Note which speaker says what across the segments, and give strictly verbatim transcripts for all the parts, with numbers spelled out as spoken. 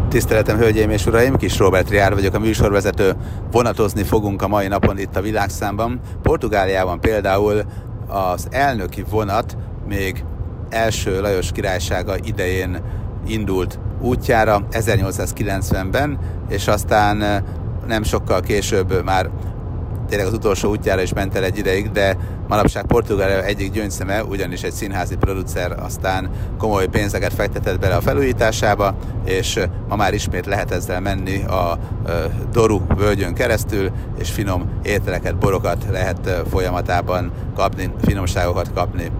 Speaker 1: Tiszteletem, hölgyeim és uraim, Kis Róbert Riár vagyok, a műsorvezető. Vonatozni fogunk a mai napon itt a világszámban. Portugáliában például az elnöki vonat még első Lajos királysága idején indult útjára ezernyolcszázkilencvenben, és aztán nem sokkal később már tényleg az utolsó útjára is ment el egy ideig, de manapság Portugália egyik gyöngyszeme, ugyanis egy színházi producer aztán komoly pénzeket fektetett bele a felújításába, és ma már ismét lehet ezzel menni a Douro völgyön keresztül, és finom ételeket, borokat lehet folyamatában kapni, finomságokat kapni.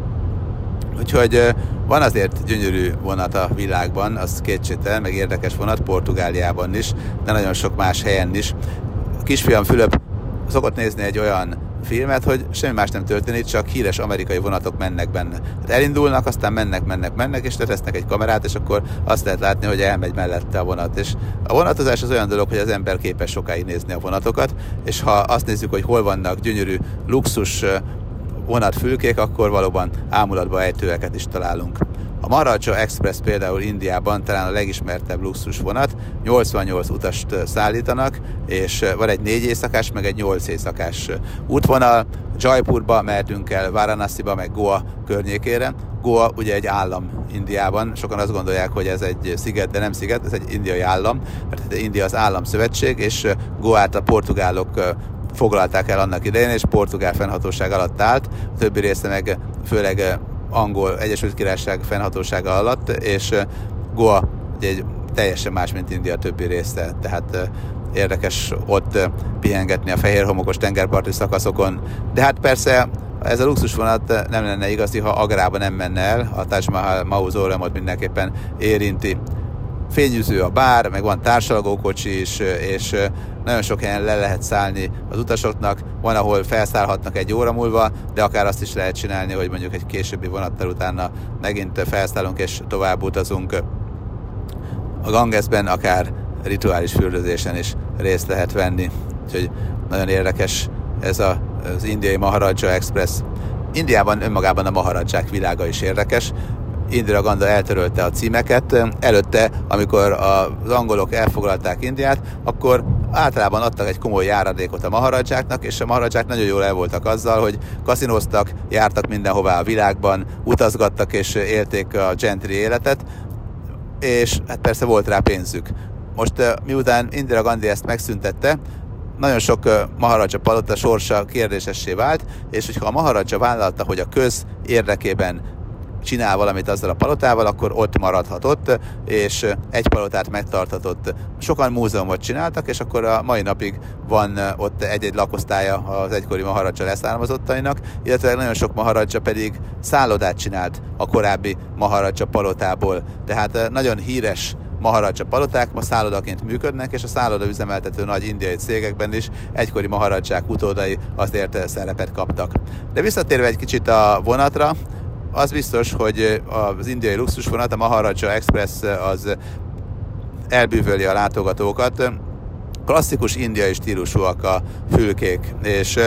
Speaker 1: Úgyhogy van azért gyönyörű vonat a világban, az kétségtelen, meg érdekes vonat Portugáliában is, de nagyon sok más helyen is. A kisfiam Fülöp szokott nézni egy olyan filmet, hogy semmi más nem történik, csak híres amerikai vonatok mennek benne. Hát elindulnak, aztán mennek, mennek, mennek, és letesznek egy kamerát, és akkor azt lehet látni, hogy elmegy mellette a vonat. És a vonatozás az olyan dolog, hogy az ember képes sokáig nézni a vonatokat, és ha azt nézzük, hogy hol vannak gyönyörű luxus vonatfülkék, akkor valóban ámulatba ejtőeket is találunk. A Maharaja Express például Indiában talán a legismertebb luxus vonat, nyolcvannyolc utast szállítanak, és van egy négy éjszakás, meg egy nyolc éjszakás útvonal. Jaipurba mehetünk el, Varanasiba, meg Goa környékére. Goa ugye egy állam Indiában, sokan azt gondolják, hogy ez egy sziget, de nem sziget, ez egy indiai állam, mert India az államszövetség, és Goát a portugálok foglalták el annak idején, és portugál fennhatóság alatt állt, a többi része meg főleg angol Egyesült Királyság fennhatósága alatt, és Goa ugye egy teljesen más, mint India többi része, tehát érdekes ott pihengetni a fehér homokos tengerparti szakaszokon, de hát persze ez a luxusvonat nem lenne igazi, ha Agrába nem menne el, a Taj Mahal mauzóleumot mindenképpen érinti. Fényűző a bár, meg van társalgókocsi is, és nagyon sok helyen le lehet szállni az utasoknak, van, ahol felszállhatnak egy óra múlva, de akár azt is lehet csinálni, hogy mondjuk egy későbbi vonattal utána megint felszállunk és tovább utazunk. A Gangesben akár rituális fürdőzésen is részt lehet venni, úgyhogy nagyon érdekes ez a, az indiai Maharaja Express. Indiában önmagában a maharaják világa is érdekes. Indira Gandha eltörölte a címeket. Előtte, amikor az angolok elfoglalták Indiát, akkor általában adtak egy komoly járadékot a maharajáknak, és a maharaják nagyon jól el voltak azzal, hogy kaszinóztak, jártak mindenhová a világban, utazgattak és élték a gentry életet, és hát persze volt rá pénzük. Most miután Indira Gandhi ezt megszüntette, nagyon sok maharaja palota sorsa kérdésessé vált, és hogyha a maharaja vállalta, hogy a köz érdekében csinál valamit azzal a palotával, akkor ott maradhatott, és egy palotát megtarthatott. Sokan múzeumot csináltak, és akkor a mai napig van ott egy-egy lakosztálya az egykori maharaja leszármazottainak, illetve nagyon sok maharaja pedig szállodát csinált a korábbi maharaja palotából. Tehát nagyon híres maharaja paloták ma szállodaként működnek, és a szálloda üzemeltető nagy indiai cégekben is egykori maharaják utódai azért szerepet kaptak. De visszatérve egy kicsit a vonatra, az biztos, hogy az indiai luxusvonat, a Maharaja Express az elbűvöli a látogatókat. Klasszikus indiai stílusúak a fülkék, és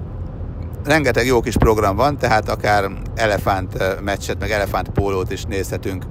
Speaker 1: rengeteg jó kis program van, tehát akár elefánt meccset, meg elefánt pólót is nézhetünk.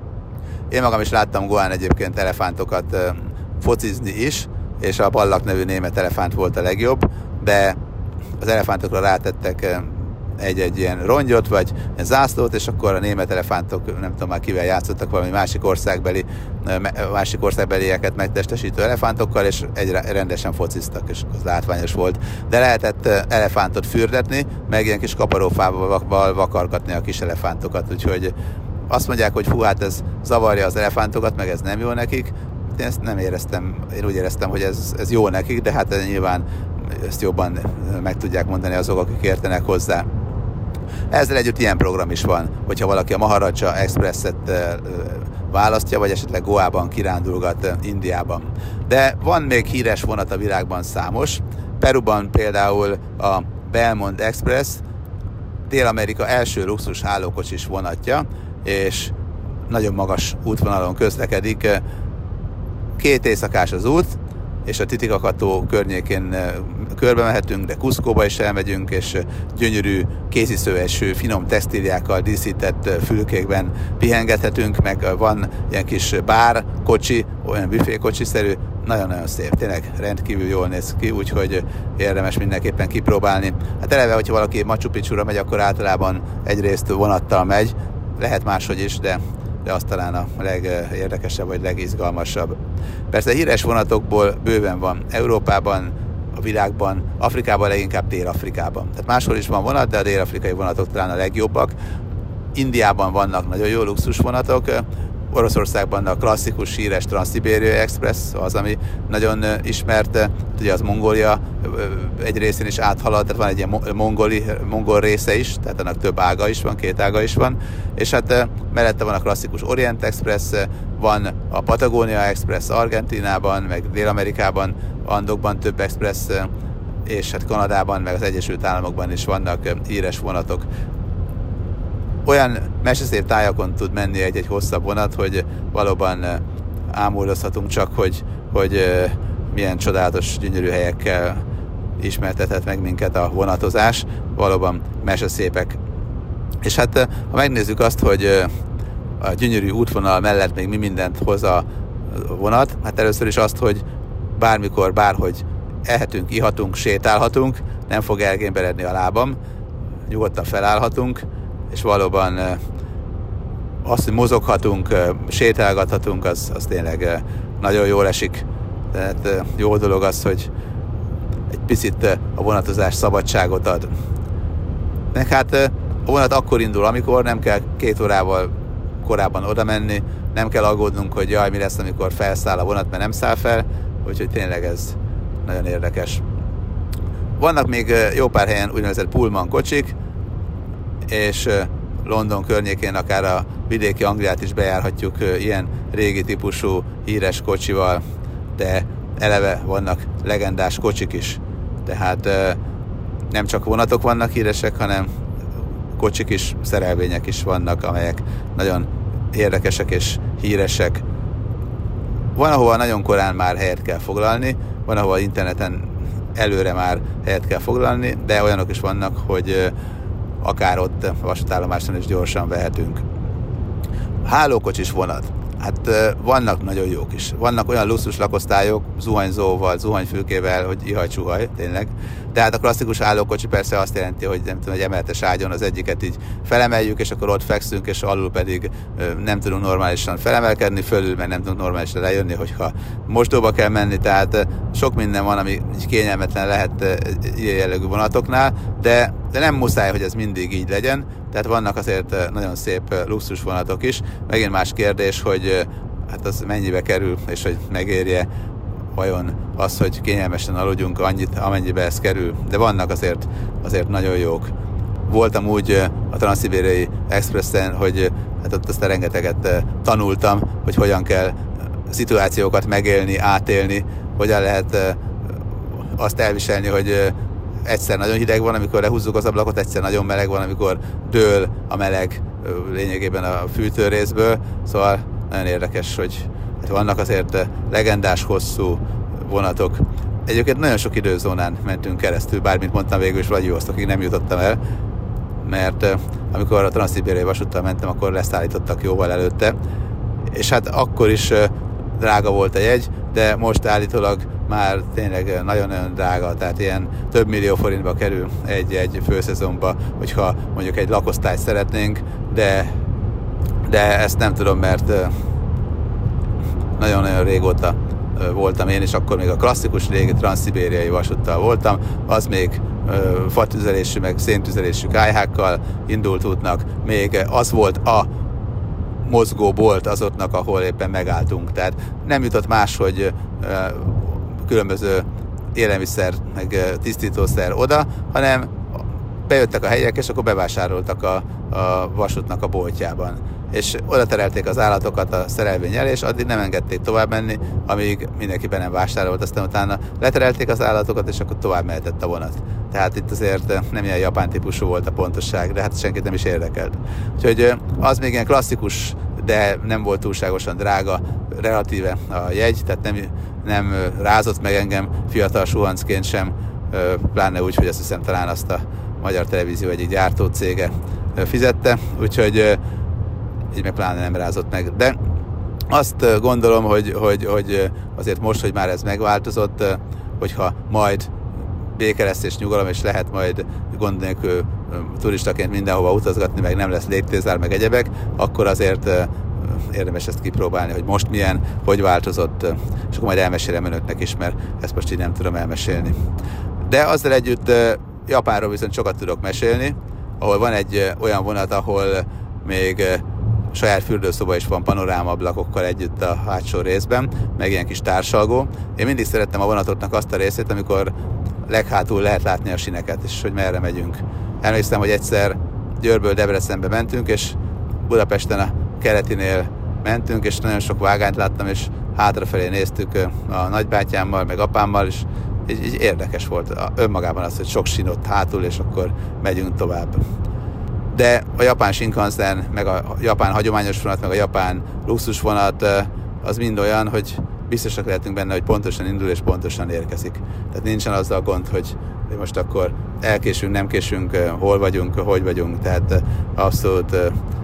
Speaker 1: Én magam is láttam Goán egyébként elefántokat focizni is, és a Ballak nevű német elefánt volt a legjobb, de az elefántokra rátettek egy-egy ilyen rongyot, vagy egy zászlót, és akkor a német elefántok, nem tudom már kivel játszottak, valami másik országbeli, másik országbelieket megtestesítő elefántokkal, és egy rendesen fociztak, és az látványos volt. De lehetett elefántot fürdetni, meg ilyen kis kaparófával vakargatni a kis elefántokat, úgyhogy azt mondják, hogy fú, hát ez zavarja az elefántokat, meg ez nem jó nekik. Én ezt nem éreztem, én úgy éreztem, hogy ez, ez jó nekik, de hát nyilván ezt jobban meg tudják mondani azok, akik értenek hozzá. Ezzel együtt ilyen program is van, hogyha valaki a Maharaja Expresset választja, vagy esetleg Goában kirándulgat Indiában. De van még híres vonat a világban számos. Peruban például a Belmont Express, Dél-Amerika első luxus hálókocsis vonatja, és nagyon magas útvonalon közlekedik. Két éjszakás az út, és a Titicaca-tó környékén körbe mehetünk, de Cuscóba is elmegyünk, és gyönyörű kéziszőeső, finom textíliákkal díszített fülkékben pihengethetünk, meg van ilyen kis bár, kocsi, olyan büfékocsiszerű, nagyon-nagyon szép, tényleg rendkívül jól néz ki, úgyhogy érdemes mindenképpen kipróbálni. Hát eleve, hogyha valaki Machu Picchura megy, akkor általában egyrészt vonattal megy, lehet máshogy is, de, de az talán a legérdekesebb, vagy legizgalmasabb. Persze híres vonatokból bőven van Európában, a világban, Afrikában, leginkább Dél-Afrikában. Tehát máshol is van vonat, de a dél-afrikai vonatok talán a legjobbak. Indiában vannak nagyon jó luxus vonatok, Oroszországban a klasszikus híres Transzszibériai Express, az, ami nagyon ismert, ugye az Mongólia egy részén is áthalad, tehát van egy ilyen mongoli, mongol része is, tehát annak több ága is van, két ága is van, és hát mellette van a klasszikus Orient Express, van a Patagonia Express Argentínában, meg Dél-Amerikában, Andokban több express, és hát Kanadában, meg az Egyesült Államokban is vannak híres vonatok. Olyan meseszép tájakon tud menni egy-egy hosszabb vonat, hogy valóban ámúldozhatunk csak, hogy, hogy milyen csodálatos, gyönyörű helyekkel ismertethet meg minket a vonatozás. Valóban meseszépek. És hát ha megnézzük azt, hogy a gyönyörű útvonal mellett még mi mindent hoz a vonat, hát először is azt, hogy bármikor, bárhogy ehetünk, ihatunk, sétálhatunk, nem fog elgémberedni a lábam, nyugodtan felállhatunk, és valóban azt, hogy mozoghatunk, sétálgathatunk, az, az tényleg nagyon jól esik. Tehát jó dolog az, hogy egy picit a vonatozás szabadságot ad. Meg hát a vonat akkor indul, amikor nem kell két órával korábban oda menni, nem kell aggódnunk, hogy jaj, mi lesz, amikor felszáll a vonat, mert nem száll fel, úgyhogy tényleg ez nagyon érdekes. Vannak még jó pár helyen úgynevezett pullman kocsik, és London környékén akár a vidéki Angliát is bejárhatjuk ilyen régi típusú híres kocsival, de eleve vannak legendás kocsik is. Tehát nem csak vonatok vannak híresek, hanem kocsik is, szerelvények is vannak, amelyek nagyon érdekesek és híresek. Van, ahova nagyon korán már helyet kell foglalni, van, ahova interneten előre már helyet kell foglalni, de olyanok is vannak, hogy akár ott vasútállomáson is gyorsan vehetünk. Hálókocsis vonat. Hát vannak nagyon jók is. Vannak olyan luxus lakosztályok, zuhanyzóval, zuhanyfülkével, hogy ihaj-csuhaj, tényleg. De hát a klasszikus állókocsi persze azt jelenti, hogy nem tudom, egy emeletes ágyon az egyiket így felemeljük, és akkor ott fekszünk, és alul pedig nem tudunk normálisan felemelkedni, fölül meg nem tudunk normálisan lejönni, hogyha mosdóba kell menni, tehát sok minden van, ami így kényelmetlen lehet ilyen jellegű vonatoknál, de, de nem muszáj, hogy ez mindig így legyen. Tehát vannak azért nagyon szép luxus vonatok is. Megint más kérdés, hogy hát az mennyibe kerül, és hogy megérje vajon az, hogy kényelmesen aludjunk annyit, amennyibe ez kerül. De vannak azért, azért nagyon jók. Voltam úgy a Transzszibériai Expressen, hogy hát ott aztán rengeteget tanultam, hogy hogyan kell szituációkat megélni, átélni, hogyan lehet azt elviselni, hogy egyszer nagyon hideg van, amikor lehúzzuk az ablakot, egyszer nagyon meleg van, amikor dől a meleg lényegében a fűtőrészből. Szóval nagyon érdekes, hogy vannak azért legendás hosszú vonatok. Egyébként nagyon sok időzónán mentünk keresztül, bármint mondtam, végül is Vladivosztokig nem jutottam el, mert amikor a Transzszibériai vasúttal mentem, akkor leszállítottak jóval előtte, és hát akkor is drága volt a jegy, de most állítólag már tényleg nagyon-nagyon drága, tehát ilyen több millió forintba kerül egy-egy főszezonba, hogyha mondjuk egy lakosztályt szeretnénk, de, de ezt nem tudom, mert nagyon-nagyon régóta voltam én, és akkor még a klasszikus régi transzszibériai vasúttal voltam, az még fatüzelésű, meg széntüzelésű kályhákkal indult útnak, még az volt a mozgó bolt azoknak, ahol éppen megálltunk. Tehát nem jutott más, hogy különböző élelmiszer, meg tisztítószer oda, hanem bejöttek a helyiek, és akkor bevásároltak a, a vasútnak a boltjában. És oda terelték az állatokat a szerelvény elé, és addig nem engedték tovább menni, amíg mindenki be nem vásárolt, aztán utána leterelték az állatokat, és akkor tovább mehetett a vonat. Tehát itt azért nem ilyen japán típusú volt a pontosság, de hát senkit nem is érdekelt. Úgyhogy az még ilyen klasszikus de nem volt túlságosan drága relatíve a jegy, tehát nem, nem rázott meg engem fiatal suhancként sem, pláne úgy, hogy azt hiszem talán azt a Magyar Televízió egyik gyártó cége fizette, úgyhogy így meg pláne nem rázott meg. De azt gondolom, hogy, hogy, hogy azért most, hogy már ez megváltozott, hogyha majd béke lesz és nyugalom, és lehet majd gond nélkül turistaként mindenhova utazgatni, meg nem lesz légtérzár, meg egyebek, akkor azért érdemes ezt kipróbálni, hogy most milyen, hogy változott, és akkor majd elmesélem önöknek is, mert ezt most így nem tudom elmesélni. De azzal együtt Japánról viszont sokat tudok mesélni, ahol van egy olyan vonat, ahol még saját fürdőszoba is van panorámaablakokkal együtt a hátsó részben, meg ilyen kis társalgó. Én mindig szerettem a vonatoknak azt a részét, amikor leghátul lehet látni a sineket, és hogy merre megyünk. Emlékszem, hogy egyszer Győrből Debrecenbe mentünk, és Budapesten a Keletinél mentünk, és nagyon sok vágányt láttam, és hátrafelé néztük a nagybátyámmal, meg apámmal, és így, így érdekes volt önmagában az, hogy sok sin ott hátul, és akkor megyünk tovább. De a japán Shinkansen, meg a japán hagyományos vonat, meg a japán luxusvonat az mind olyan, hogy biztosak lehetünk benne, hogy pontosan indul és pontosan érkezik. Tehát nincsen azzal gond, hogy most akkor elkésünk, nem késünk, hol vagyunk, hogy vagyunk. Tehát abszolút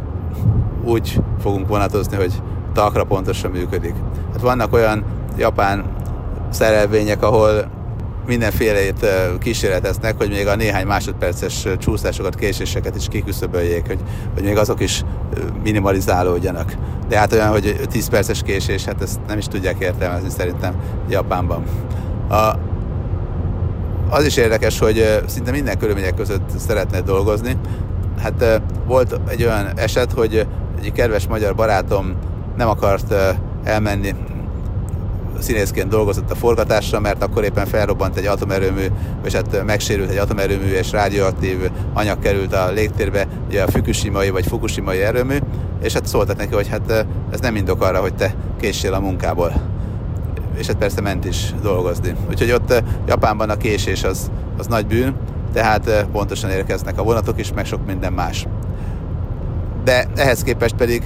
Speaker 1: úgy fogunk vonatozni, hogy talkra pontosan működik. Hát vannak olyan japán szerelvények, ahol mindenfélét kísérleteznek, hogy még a néhány másodperces csúszásokat, késéseket is kiküszöböljék, hogy, hogy még azok is minimalizálódjanak. De hát olyan, hogy tíz perces késés, hát ezt nem is tudják értelmezni szerintem Japánban. A, az is érdekes, hogy szinte minden körülmények között szeretne dolgozni. Hát volt egy olyan eset, hogy egy kedves magyar barátom nem akart elmenni, színészként dolgozott a forgatásra, mert akkor éppen felrobbant egy atomerőmű, és hát megsérült egy atomerőmű, és radioaktív anyag került a légtérbe, ugye a Fukushimai vagy Fukushimai erőmű, és hát szóltak neki, hogy hát ez nem indok arra, hogy te késsél a munkából. És hát persze ment is dolgozni. Úgyhogy ott Japánban a késés az, az nagy bűn, tehát pontosan érkeznek a vonatok is, meg sok minden más. De ehhez képest pedig,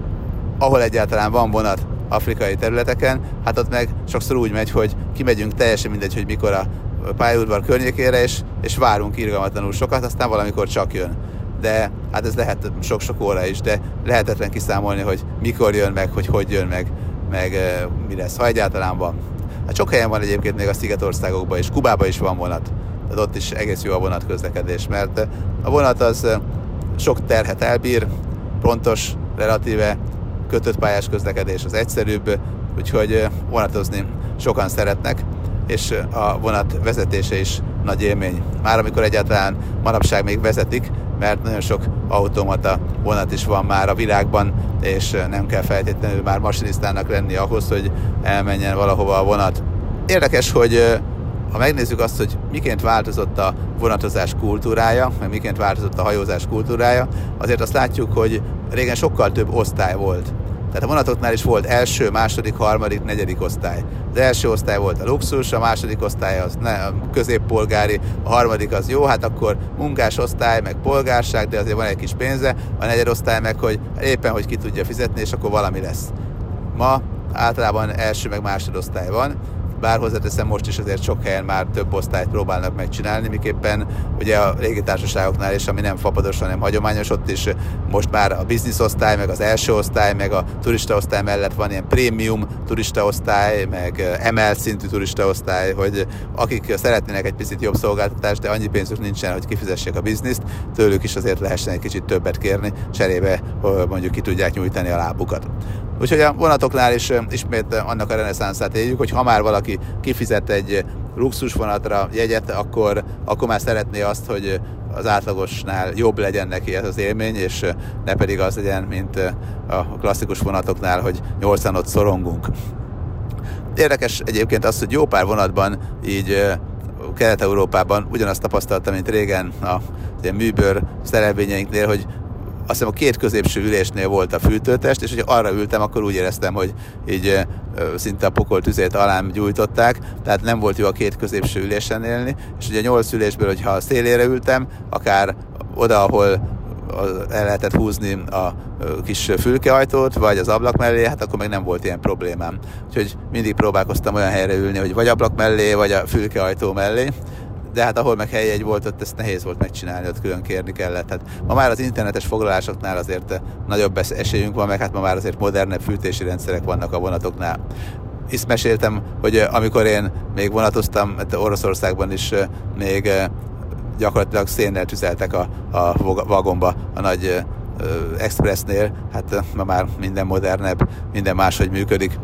Speaker 1: ahol egyáltalán van vonat afrikai területeken, hát ott meg sokszor úgy megy, hogy kimegyünk, teljesen mindegy, hogy mikor a pályaudvar környékére, és, és várunk irgalmatlanul sokat, aztán valamikor csak jön. De hát ez lehet sok-sok óra is, de lehetetlen kiszámolni, hogy mikor jön meg, hogy hogy jön meg, meg mi lesz, ha egyáltalán van. Hát sok helyen van egyébként még a szigetországokban, és Kubában is van vonat. Tehát ott is egész jó a vonatközlekedés, mert a vonat az sok terhet elbír, pontos, relatíve kötött pályás közlekedés az egyszerűbb, úgyhogy vonatozni sokan szeretnek, és a vonat vezetése is nagy élmény. Már amikor egyáltalán manapság még vezetik, mert nagyon sok automata vonat is van már a világban, és nem kell feltétlenül már masinisztának lenni ahhoz, hogy elmenjen valahova a vonat. Érdekes, hogy ha megnézzük azt, hogy miként változott a vonatozás kultúrája, meg miként változott a hajózás kultúrája, azért azt látjuk, hogy régen sokkal több osztály volt. Tehát a vonatoknál is volt első, második, harmadik, negyedik osztály. Az első osztály volt a luxus, a második osztály az ne, a középpolgári, a harmadik az jó, hát akkor munkás osztály, meg polgárság, de azért van egy kis pénze, a negyed osztály meg, hogy éppen, hogy ki tudja fizetni, és akkor valami lesz. Ma általában első, meg másodosztály van, bár hozzáteszem, most is azért sok helyen már több osztályt próbálnak megcsinálni, miképpen ugye a légitársaságoknál is, ami nem fapados, hanem hagyományos, ott is most már a business osztály, meg az első osztály, meg a turista osztály mellett van ilyen prémium turista osztály, meg emelt szintű turista osztály, hogy akik szeretnének egy picit jobb szolgáltatást, de annyi pénzük nincsen, hogy kifizessék a bizniszt, tőlük is azért lehessen egy kicsit többet kérni, cserébe mondjuk ki tudják nyújtani a lábukat. Úgyhogy a vonatoknál is ismét annak a reneszánszát éljük, hogy ha már valaki kifizet egy luxusvonatra jegyet, akkor, akkor már szeretné azt, hogy az átlagosnál jobb legyen neki ez az élmény, és ne pedig az legyen, mint a klasszikus vonatoknál, hogy nyolcan ott szorongunk. Érdekes egyébként az, hogy jó pár vonatban így Kelet-Európában ugyanazt tapasztaltam, mint régen a műbőr szerelvényeinknél, hogy azt hiszem a két középső ülésnél volt a fűtőtest, és hogyha arra ültem, akkor úgy éreztem, hogy így ö, szinte a pokol tüzét alám gyújtották, tehát nem volt jó a két középső ülésen élni, és ugye a nyolc ülésből, hogyha a szélére ültem, akár oda, ahol el lehetett húzni a kis fülkeajtót, vagy az ablak mellé, hát akkor még nem volt ilyen problémám. Úgyhogy mindig próbálkoztam olyan helyre ülni, hogy vagy ablak mellé, vagy a fülkeajtó mellé, de hát ahol meg helyjegy volt, ott ezt nehéz volt megcsinálni, ott külön kérni kellett. Hát ma már az internetes foglalásoknál azért nagyobb esélyünk van, meg hát ma már azért modernebb fűtési rendszerek vannak a vonatoknál. Itt meséltem, hogy amikor én még vonatoztam, Oroszországban is még gyakorlatilag szénnel tüzeltek a, a vagomba, a nagy expressnél, hát ma már minden modernebb, minden máshogy működik.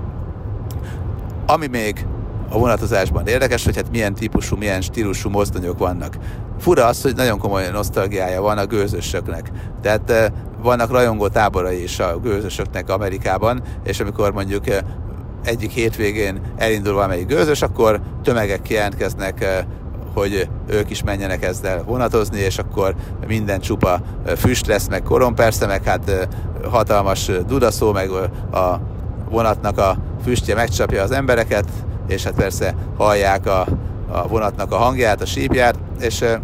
Speaker 1: Ami még a vonatozásban érdekes, hogy hát milyen típusú, milyen stílusú mozdonyok vannak. Fura az, hogy nagyon komoly nosztalgiája van a gőzösöknek. Tehát vannak rajongó táborai is a gőzösöknek Amerikában, és amikor mondjuk egyik hétvégén elindul valamelyik gőzös, akkor tömegek jelentkeznek, hogy ők is menjenek ezzel vonatozni, és akkor minden csupa füst lesz, meg korom persze, meg hát hatalmas dudaszó, meg a vonatnak a füstje megcsapja az embereket, és hát persze hallják a, a vonatnak a hangját, a sípját, és uh,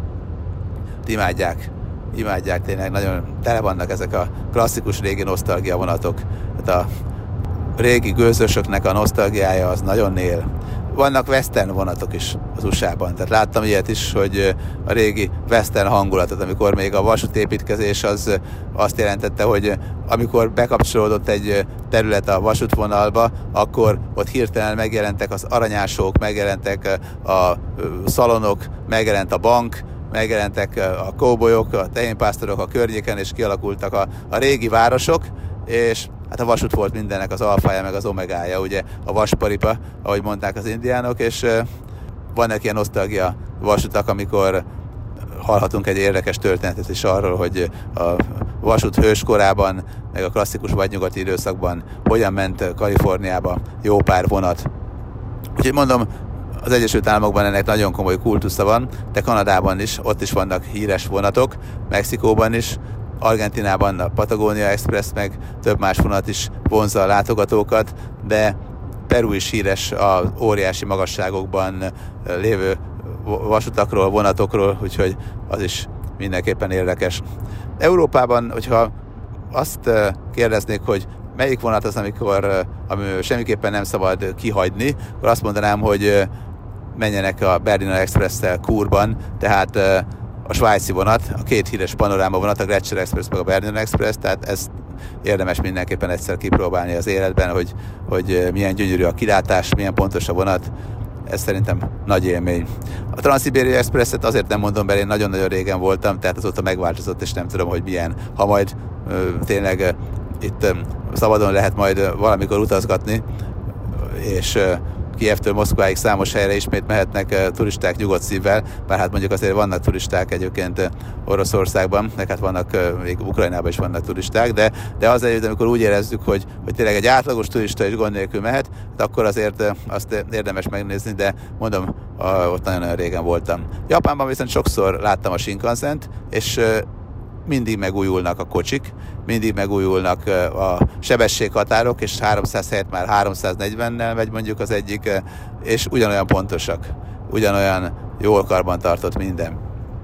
Speaker 1: imádják, imádják tényleg, nagyon tele vannak ezek a klasszikus régi nosztalgia vonatok. Tehát a régi gőzösöknek a nosztalgiája az nagyon él. Vannak western vonatok is az u es á-ban, tehát láttam ilyet is, hogy a régi western hangulatot, amikor még a vasútépítkezés az azt jelentette, hogy amikor bekapcsolódott egy terület a vasútvonalba, akkor ott hirtelen megjelentek az aranyások, megjelentek a szalonok, megjelent a bank, megjelentek a kóbolyok, a tehénpásztorok a környéken, és kialakultak a, a régi városok, és hát a vasút volt mindennek az alfája, meg az omegája, ugye a vasparipa, ahogy mondták az indiánok, és vannak ilyen nosztalgia vasutak, amikor hallhatunk egy érdekes történetet is arról, hogy a vasút hőskorában, meg a klasszikus vadnyugati időszakban hogyan ment Kaliforniába jó pár vonat. Úgyhogy mondom, az Egyesült Államokban ennek nagyon komoly kultusza van, de Kanadában is, ott is vannak híres vonatok, Mexikóban is, Argentinában a Patagonia Express, meg több más vonat is vonzza a látogatókat, de Peru is híres az óriási magasságokban lévő vasutakról, vonatokról, úgyhogy az is mindenképpen érdekes. Európában, hogyha azt kérdeznék, hogy melyik vonat az, amikor ami semmiképpen nem szabad kihagyni, akkor azt mondanám, hogy menjenek a Berliner Express-tel Kurban, tehát a svájci vonat, a két híres panoráma vonat, a Gletscher Express meg a Berliner Express, tehát ez érdemes mindenképpen egyszer kipróbálni az életben, hogy, hogy milyen gyönyörű a kilátás, milyen pontos a vonat. Ez szerintem nagy élmény. A Transzibériai Expresset azért nem mondom, mert én nagyon-nagyon régen voltam, tehát azóta megváltozott, és nem tudom, hogy milyen. Ha majd ö, tényleg ö, itt ö, szabadon lehet majd valamikor utazgatni, és ö, Kijevtől Moszkváig számos helyre ismét mehetnek uh, turisták nyugodt szívvel, bár hát mondjuk azért vannak turisták egyébként uh, Oroszországban, meg hát vannak, uh, még Ukrajnában is vannak turisták, de, de az együtt, amikor úgy érezzük, hogy, hogy tényleg egy átlagos turista is gond nélkül mehet, akkor azért uh, azt érdemes megnézni, de mondom, uh, ott nagyon-nagyon régen voltam. Japánban viszont sokszor láttam a Shinkansent, és uh, mindig megújulnak a kocsik, mindig megújulnak a sebességhatárok, és háromszáz helyett már háromszáznegyvennel megy mondjuk az egyik, és ugyanolyan pontosak, ugyanolyan jól karbantartott minden.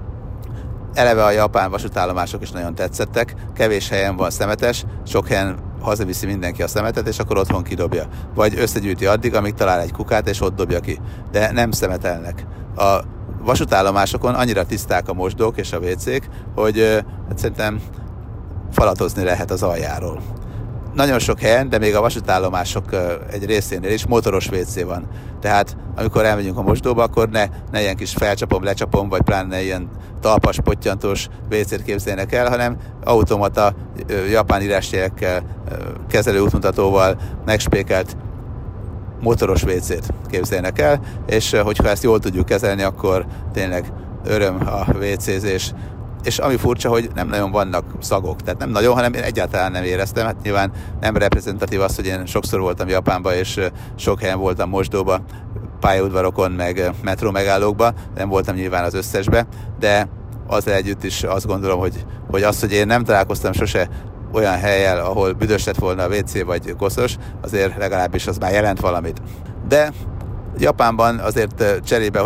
Speaker 1: Eleve a japán vasútállomások is nagyon tetszettek, kevés helyen van szemetes, sok helyen hazaviszi mindenki a szemetet, és akkor otthon kidobja. Vagy összegyűjti addig, amíg talál egy kukát, és ott dobja ki. De nem szemetelnek. A vasútállomásokon annyira tiszták a mosdók és a vécék, hogy hát szerintem falatozni lehet az aljáról. Nagyon sok helyen, de még a vasútállomások egy részénél is motoros vécé van. Tehát amikor elmegyünk a mosdóba, akkor ne, ne ilyen kis felcsapom, lecsapom, vagy pláne ne ilyen talpas, pottyantós vécét képzeljenek el, hanem automata, japán írásjelekkel, kezelő útmutatóval megspékelt motoros vécét képzeljenek el, és hogyha ezt jól tudjuk kezelni, akkor tényleg öröm a vécézés. És ami furcsa, hogy nem nagyon vannak szagok, tehát nem nagyon, hanem én egyáltalán nem éreztem. Hát nyilván nem reprezentatív az, hogy én sokszor voltam Japánban, és sok helyen voltam mosdóba, pályaudvarokon, meg metró megállókba, nem voltam nyilván az összesbe, de azzal együtt is azt gondolom, hogy, hogy az, hogy én nem találkoztam sose olyan hellyel, ahol büdös lett volna a vécé vagy koszos, azért legalábbis az már jelent valamit. De Japánban azért cserébe, hogy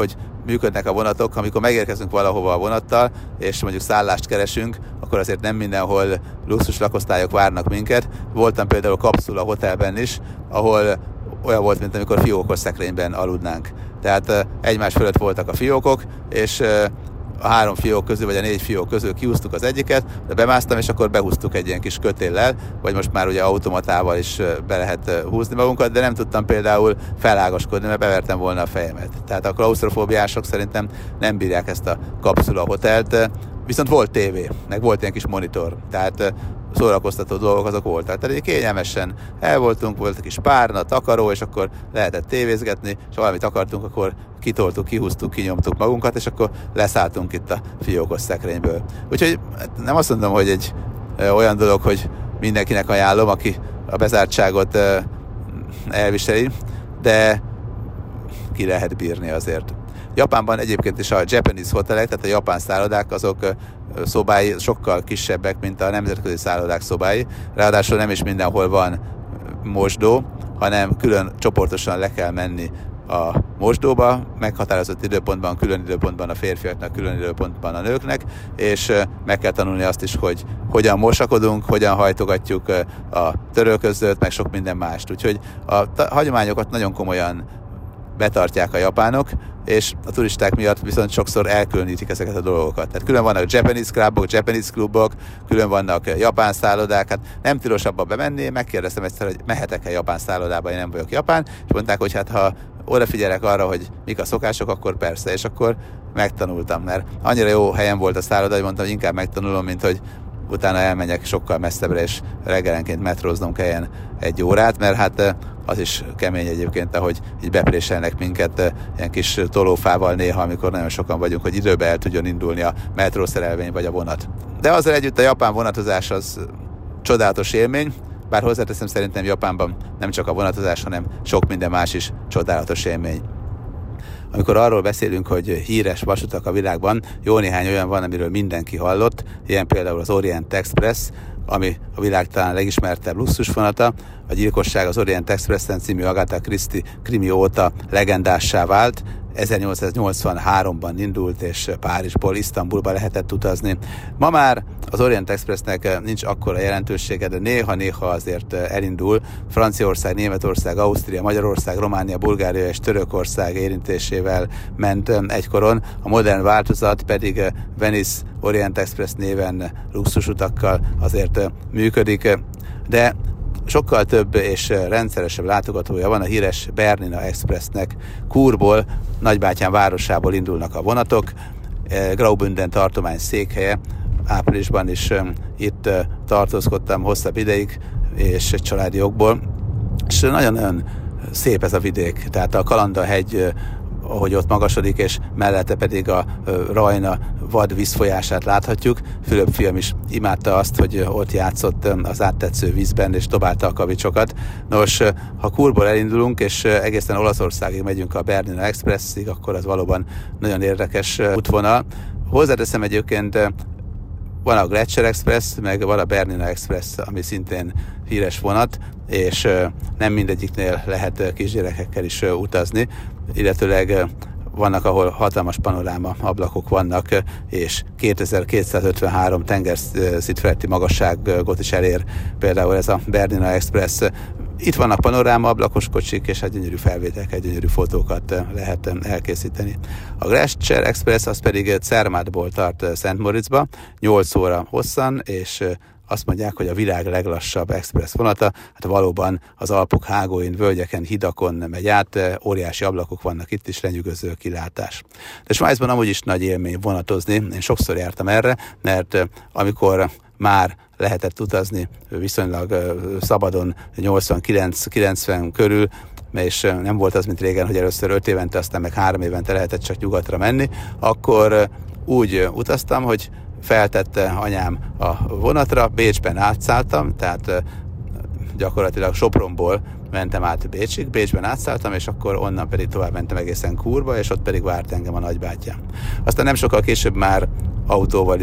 Speaker 1: működnek a vonatok, amikor megérkezünk valahova a vonattal, és mondjuk szállást keresünk, akkor azért nem mindenhol luxus lakosztályok várnak minket. Voltam például kapszula hotelben is, ahol olyan volt, mint amikor fiókos szekrényben aludnánk. Tehát egymás fölött voltak a fiókok, és a három fiók közül, vagy a négy fiók közül kihúztuk az egyiket, de bemásztam, és akkor behúztuk egy ilyen kis kötéllel, vagy most már ugye automatával is be lehet húzni magunkat, de nem tudtam például felágaskodni, mert bevertem volna a fejemet. Tehát a klaustrofóbiások szerintem nem bírják ezt a kapszula hotelt, viszont volt tévé, meg volt ilyen kis monitor, tehát szórakoztató dolgok azok voltak. Tehát kényelmesen el voltunk, volt egy kis párna, takaró, és akkor lehetett tévézgetni, és valamit akartunk, akkor kitoltuk, kihúztuk, kinyomtuk magunkat, és akkor leszálltunk itt a fiókos szekrényből. Úgyhogy nem azt mondom, hogy egy ö, olyan dolog, hogy mindenkinek ajánlom, aki a bezártságot ö, elviseli, de ki lehet bírni azért. Japánban egyébként is a Japanese hotelek, tehát a japán szállodák, azok szobái sokkal kisebbek, mint a nemzetközi szállodák szobái. Ráadásul nem is mindenhol van mosdó, hanem külön csoportosan le kell menni a mosdóba, meghatározott időpontban, külön időpontban a férfiaknak, külön időpontban a nőknek, és meg kell tanulni azt is, hogy hogyan mosakodunk, hogyan hajtogatjuk a törölközőt, meg sok minden mást. Úgyhogy a hagyományokat nagyon komolyan betartják a japánok, és a turisták miatt viszont sokszor elkülönítik ezeket a dolgokat. Tehát külön vannak Japanese clubok, Japanese klubok, külön vannak japán szállodák, hát nem tilos abba bemenni, megkérdeztem egyszer, hogy mehetek-e japán szállodába, én nem vagyok japán, és mondták, hogy hát ha odafigyelek arra, hogy mik a szokások, akkor persze, és akkor megtanultam, mert annyira jó helyen volt a szálloda, hogy mondtam, hogy inkább megtanulom, mint hogy utána elmenjek sokkal messzebbre, és reggelenként metróznom kelljen egy órát, mert hát az is kemény egyébként, ahogy így bepréselnek minket ilyen kis tolófával néha, amikor nagyon sokan vagyunk, hogy időbe el tudjon indulni a metrószerelvény vagy a vonat. De azzal együtt a japán vonatozás az csodálatos élmény, bár hozzáteszem, szerintem Japánban nem csak a vonatozás, hanem sok minden más is csodálatos élmény. Amikor arról beszélünk, hogy híres vasutak a világban, jó néhány olyan van, amiről mindenki hallott, ilyen például az Orient Express, ami a világ talán legismertebb luxusvonata. A gyilkosság az Orient Expressen című Agatha Christie krimi óta legendássá vált. ezernyolcszáznyolcvanháromban indult, és Párizsból Isztambulba lehetett utazni. Ma már az Orient Expressnek nincs akkora jelentősége, de néha-néha azért elindul. Franciaország, Németország, Ausztria, Magyarország, Románia, Bulgária és Törökország érintésével ment egykoron. A modern változat pedig Venice Orient Express néven luxusutakkal azért működik, de sokkal több és rendszeresebb látogatója van a híres Bernina Expressnek. Kurból, nagybátyám városából indulnak a vonatok, Graubünden tartomány székhelye, áprilisban is itt tartózkodtam hosszabb ideig, és egy családi okból, és nagyon-nagyon szép ez a vidék, tehát a Kalanda-hegy, ahogy ott magasodik, és mellette pedig a Rajna vad vízfolyását láthatjuk. Fülöp fiam is imádta azt, hogy ott játszott az áttetsző vízben, és dobálta a kavicsokat. Nos, ha Kurból elindulunk, és egészen Olaszországig megyünk a Bernina Expressig, akkor az valóban nagyon érdekes útvonal. Hozzáteszem egyébként, van a Gletscher Express, meg van a Bernina Express, ami szintén híres vonat, és nem mindegyiknél lehet kisgyerekekkel is utazni, illetőleg vannak, ahol hatalmas panoráma ablakok vannak, és kétezer-kétszázötvenhárom tengerszint feletti magasságot is elér például ez a Bernina Express. Itt vannak panoráma ablakos kocsik, és hát gyönyörű felvételeket, gyönyörű fotókat lehet elkészíteni. A Gletscher Express az pedig Zermattból tart Szent Moritzba, nyolc óra hosszan, és azt mondják, hogy a világ leglassabb express vonata, hát valóban az Alpok hágóin, völgyeken, hidakon megy át, óriási ablakok vannak itt is, lenyűgöző kilátás. De Svájcban amúgy is nagy élmény vonatozni, én sokszor jártam erre, mert amikor már lehetett utazni viszonylag szabadon nyolcvankilenc-kilencven körül, és nem volt az, mint régen, hogy először öt évente, aztán meg három évente lehetett csak nyugatra menni, akkor úgy utaztam, hogy feltette anyám a vonatra, Bécsben átszálltam, tehát gyakorlatilag Sopronból mentem át Bécsig, Bécsben átszálltam, és akkor onnan pedig tovább mentem egészen Kurba, és ott pedig várt engem a nagybátyám. Aztán nem sokkal később már autóval is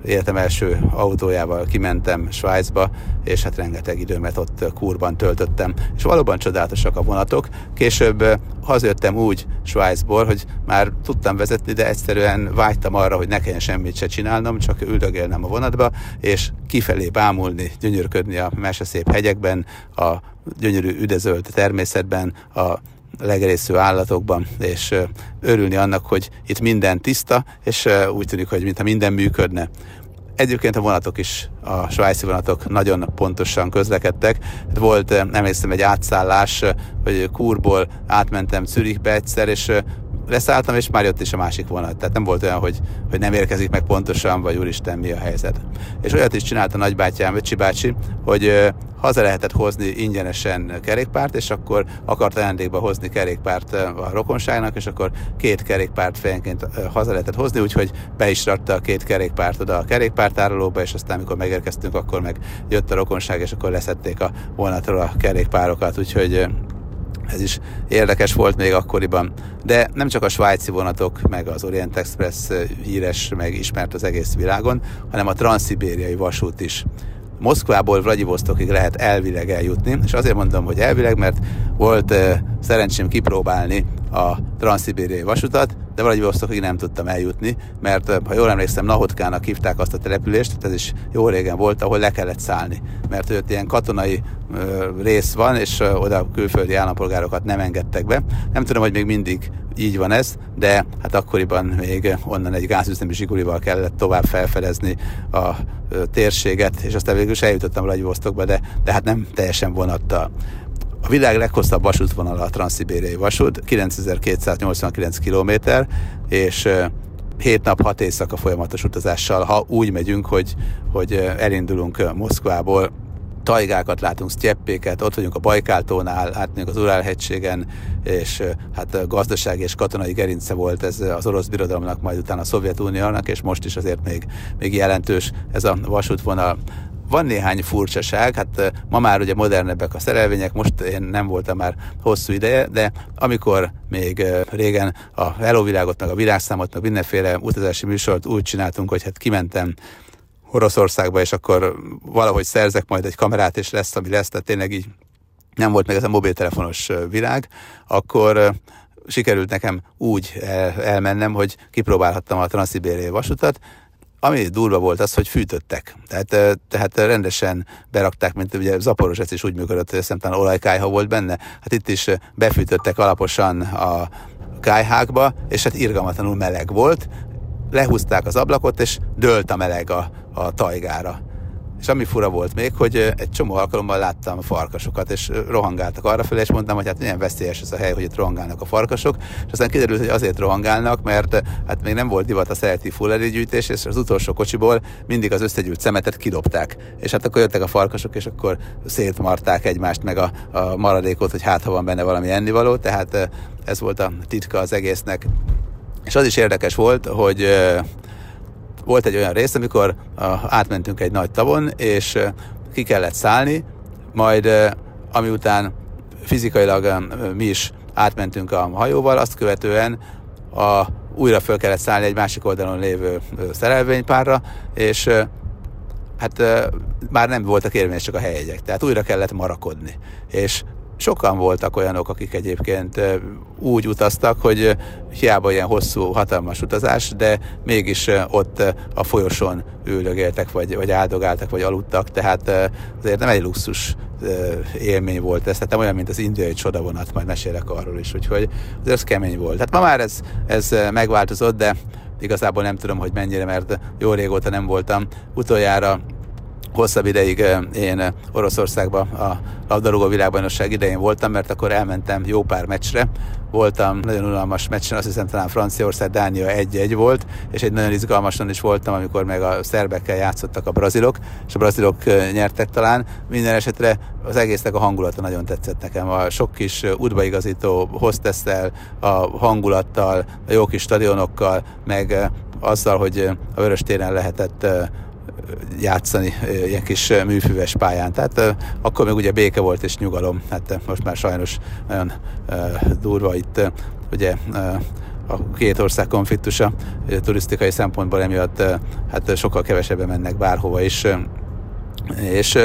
Speaker 1: életem első autójával kimentem Svájcba, és hát rengeteg időmet ott Kurban töltöttem. És valóban csodálatosak a vonatok. Később hazajöttem úgy Svájcból, hogy már tudtam vezetni, de egyszerűen vágytam arra, hogy ne kelljen semmit se csinálnom, csak üldögélnem a vonatba, és kifelé bámulni, gyönyörködni a meseszép hegyekben, a gyönyörű üdezöld természetben, a legerésző állatokban, és örülni annak, hogy itt minden tiszta, és úgy tűnik, hogy mintha minden működne. Egyébként a vonatok is, a svájci vonatok nagyon pontosan közlekedtek. Volt, emlékszem, egy átszállás, hogy Kurból átmentem Zürichbe egyszer, és leszálltam, és már jött is a másik vonat. Tehát nem volt olyan, hogy, hogy nem érkezik meg pontosan, vagy úristen, mi a helyzet. És olyat is csinált a nagybátyám, Öcsi bácsi, hogy haza lehetett hozni ingyenesen kerékpárt, és akkor akart ajándékba hozni kerékpárt a rokonságnak, és akkor két kerékpárt fejenként haza lehetett hozni, úgyhogy be is rakta a két kerékpárt oda a kerékpártárolóba, és aztán, amikor megérkeztünk, akkor meg jött a rokonság, és akkor leszették a vonatról a kerékpárokat, úgyhogy ez is érdekes volt még akkoriban. De nem csak a svájci vonatok, meg az Orient Express híres, meg ismert az egész világon, hanem a transzszibériai vasút is. Moszkvából Vladivostokig lehet elvileg eljutni, és azért mondom, hogy elvileg, mert volt uh, szerencsém kipróbálni a transzszibériai vasutat, de Vladivostokig nem tudtam eljutni, mert uh, ha jól emlékszem, Nahotkának hívták azt a települést, tehát ez is jó régen volt, ahol le kellett szállni, mert ott ilyen katonai uh, rész van, és uh, oda külföldi állampolgárokat nem engedtek be. Nem tudom, hogy még mindig így van ez, de hát akkoriban még onnan egy gázüzemű zsigulival kellett tovább felfedezni a térséget, és aztán végül is eljutottam Vladivostokba, de, de hát nem teljesen vonattal. A világ leghosszabb vasútvonala a transzszibériai vasút, kilencezer-kétszáznyolcvankilenc kilométer, és hét nap, hat éjszaka folyamatos utazással, ha úgy megyünk, hogy, hogy elindulunk Moszkvából, tajgákat látunk, sztyeppéket, ott vagyunk a Bajkál-tónál, átmegyünk az Urál-hegységen, és hát gazdasági és katonai gerince volt ez az orosz birodalomnak, majd utána a Szovjetuniónak, és most is azért még, még jelentős ez a vasútvonal. Van néhány furcsaság, hát ma már ugye modernebbek a szerelvények, most én nem voltam már hosszú ideje, de amikor még régen a Hello világot, meg a világszámot, meg mindenféle utazási műsort úgy csináltunk, hogy hát kimentem Oroszországba, és akkor valahogy szerzek majd egy kamerát, és lesz, ami lesz, tehát tényleg így nem volt meg ez a mobiltelefonos világ, akkor sikerült nekem úgy el, elmennem, hogy kipróbálhattam a transzszibériai vasutat. Ami durva volt az, hogy fűtöttek. Tehát, tehát rendesen berakták, mint ugye Zaporozsec is úgy működött, hogy aztán olajkályha volt benne. Hát itt is befűtöttek alaposan a kályhákba, és hát irgalmatlanul meleg volt. Lehúzták az ablakot, és dőlt a meleg a, a tajgára. És ami fura volt még, hogy egy csomó alkalommal láttam a farkasokat, és rohangáltak arrafelé, és mondtam, hogy hát milyen veszélyes ez a hely, hogy itt rohangálnak a farkasok, és aztán kiderült, hogy azért rohangálnak, mert hát még nem volt divat a szelektív fulladékgyűjtés, és az utolsó kocsiból mindig az összegyűlt szemetet kidobták. És hát akkor jöttek a farkasok, és akkor szétmarták egymást, meg a, a maradékot, hogy hát ha van benne valami ennivaló, tehát ez volt a titka az egésznek. És az is érdekes volt, hogy volt egy olyan rész, amikor átmentünk egy nagy tavon, és ki kellett szállni, majd ami után fizikailag mi is átmentünk a hajóval, azt követően a, újra föl kellett szállni egy másik oldalon lévő szerelvénypárra, és hát már nem voltak érvényes csak a helyjegyek, tehát újra kellett marakodni. És sokan voltak olyanok, akik egyébként úgy utaztak, hogy hiába ilyen hosszú, hatalmas utazás, de mégis ott a folyosón üldögéltek, vagy, vagy áldogáltak, vagy aludtak, tehát azért nem egy luxus élmény volt ez, tehát nem olyan, mint az indiai csodavonat, majd mesélek arról is, úgyhogy azért ez kemény volt. Tehát ma már ez, ez megváltozott, de igazából nem tudom, hogy mennyire, mert jó régóta nem voltam. Utoljára hosszabb ideig én Oroszországban a labdarúgó világbajnokság idején voltam, mert akkor elmentem jó pár meccsre. Voltam nagyon unalmas meccsen, azt hiszem talán Franciaország, Dánia egy-egy volt, és egy nagyon izgalmasan is voltam, amikor meg a szerbekkel játszottak a brazilok, és a brazilok nyertek talán. Minden esetre az egésznek a hangulata nagyon tetszett nekem. A sok kis útbaigazító hostesszel, a hangulattal, a jó kis stadionokkal, meg azzal, hogy a Vöröstéren lehetett játszani ilyen kis műfüves pályán. Tehát uh, akkor még ugye béke volt és nyugalom. Hát uh, most már sajnos nagyon uh, durva itt uh, ugye uh, a két ország konfliktusa, a turisztikai szempontból emiatt hát sokkal kevesebben mennek bárhova is. És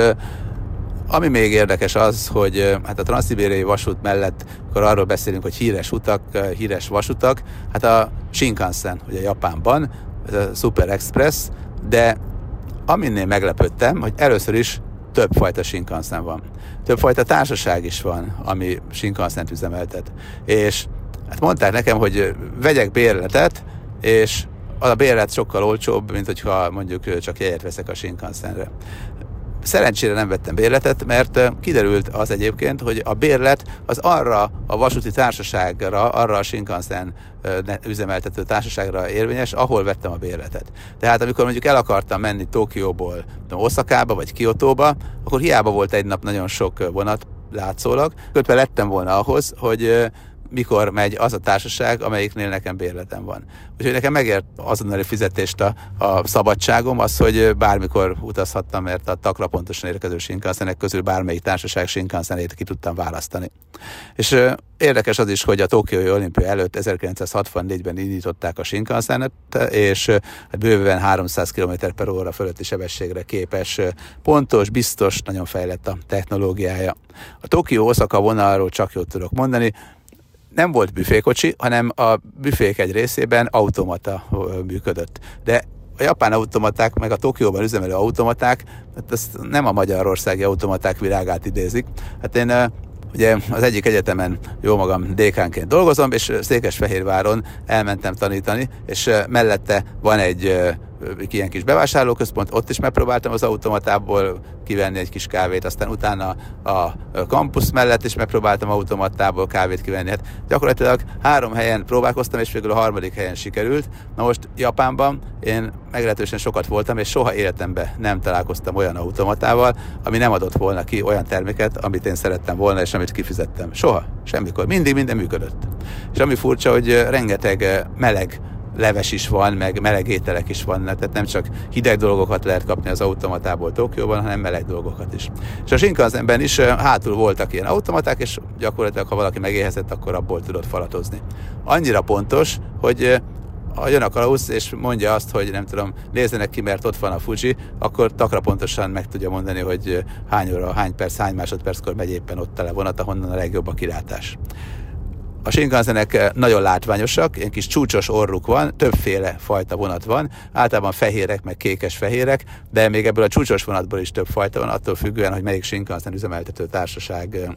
Speaker 1: ami még érdekes az, hogy hát a transzszibériai vasút mellett, akkor arról beszélünk, hogy híres utak, híres vasutak, hát a Shinkansen, ugye Japánban, ez a Super Express, de aminél meglepődtem, hogy először is többfajta Shinkansen van. Többfajta társaság is van, ami Shinkansent üzemeltet. És hát mondták nekem, hogy vegyek bérletet, és a bérlet sokkal olcsóbb, mint hogyha mondjuk csak jegyet veszek a Shinkansenre. Szerencsére nem vettem bérletet, mert kiderült az egyébként, hogy a bérlet az arra a vasúti társaságra, arra a Shinkansen üzemeltető társaságra érvényes, ahol vettem a bérletet. Tehát amikor mondjuk el akartam menni Tokióból Oszakába vagy Kiotóba, akkor hiába volt egy nap nagyon sok vonat látszólag, kötve lettem volna ahhoz, hogy mikor megy az a társaság, amelyiknél nekem bérletem van. Úgyhogy nekem megért azonnali fizetést a, a szabadságom, az, hogy bármikor utazhattam, mert a takra pontosan érkező Shinkansenek közül bármelyik társaság Shinkansenét ki tudtam választani. És uh, érdekes az is, hogy a Tokiói olimpia előtt ezerkilencszázhatvannégyben indították a Shinkansenet, és uh, bőven háromszáz kilométer per óra fölötti sebességre képes, uh, pontos, biztos, nagyon fejlett a technológiája. A Tokió-Oszaka vonalról csak jót tudok mondani, nem volt büfékocsi, hanem a büfék egy részében automata működött. De a japán automaták, meg a Tokióban üzemelő automaták, hát ezt nem a magyarországi automaták világát idézik. Hát én ugye az egyik egyetemen jó magam dékánként dolgozom, és Székesfehérváron elmentem tanítani, és mellette van egy ilyen kis bevásárlóközpont, ott is megpróbáltam az automatából kivenni egy kis kávét, aztán utána a kampusz mellett is megpróbáltam automatából kávét kivenni. Hát gyakorlatilag három helyen próbálkoztam, és végül a harmadik helyen sikerült. Na most Japánban én meglehetősen sokat voltam, és soha életemben nem találkoztam olyan automatával, ami nem adott volna ki olyan terméket, amit én szerettem volna, és amit kifizettem. Soha, semmikor. Mindig minden működött. És ami furcsa, hogy rengeteg meleg leves is van, meg meleg ételek is vannak, tehát nem csak hideg dolgokat lehet kapni az automatából Tokióban, hanem meleg dolgokat is. És a Shinkansenben is hátul voltak ilyen automaták, és gyakorlatilag, ha valaki megéhezett, akkor abból tudott falatozni. Annyira pontos, hogy ha jön a kalausz, és mondja azt, hogy nem tudom, nézzenek ki, mert ott van a Fuji, akkor takra pontosan meg tudja mondani, hogy hány óra, hány perc, hány másodperckor megy éppen ott a vonat, ahonnan a legjobb a kilátás. A Shinkansenek nagyon látványosak, ilyen kis csúcsos orruk van, többféle fajta vonat van, általában fehérek, meg kékes-fehérek, de még ebből a csúcsos vonatból is több fajta van, attól függően, hogy melyik Shinkansen üzemeltető társaságnak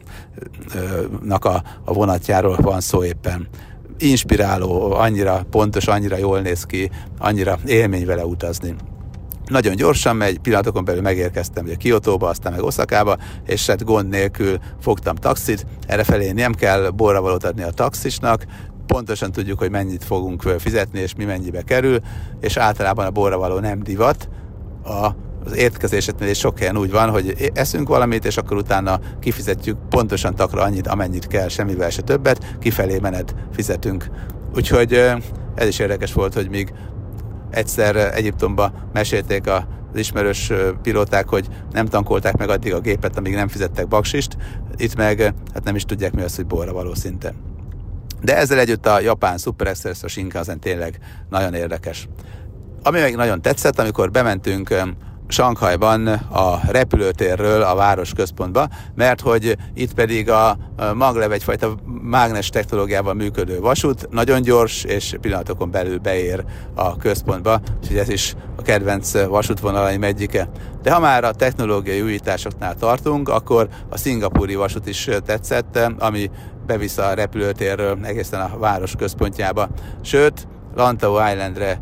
Speaker 1: a, a vonatjáról van szó éppen. Inspiráló, annyira pontos, annyira jól néz ki, annyira élmény vele utazni. Nagyon gyorsan megy, pillanatokon belül megérkeztem ugye Kiotóba, aztán meg Oszakába, és hát gond nélkül fogtam taxit, errefelé nem kell borravalót adni a taxisnak, pontosan tudjuk, hogy mennyit fogunk fizetni, és mi mennyibe kerül, és általában a borravaló nem divat. A Az étkezéseknél is sok helyen úgy van, hogy eszünk valamit, és akkor utána kifizetjük pontosan takra annyit, amennyit kell, semmivel se többet, kifelé menet fizetünk. Úgyhogy ez is érdekes volt, hogy míg egyszer Egyiptomba mesélték az ismerős pilóták, hogy nem tankolták meg addig a gépet, amíg nem fizettek baksist, itt meg hát nem is tudják, mi az, hogy borravaló szinte. De ezzel együtt a japán Super Express, a Shinkansen tényleg nagyon érdekes. Ami meg nagyon tetszett, amikor bementünk Sanghajban a repülőtérről a város központba, mert hogy itt pedig a maglev egyfajta mágnes technológiával működő vasút, nagyon gyors, és pillanatokon belül beér a központba, úgyhogy ez is a kedvenc vasútvonalaim egyike. De ha már a technológiai újításoknál tartunk, akkor a szingapúri vasút is tetszett, ami bevisz a repülőtérről egészen a város központjába. Sőt, Lantau Islandre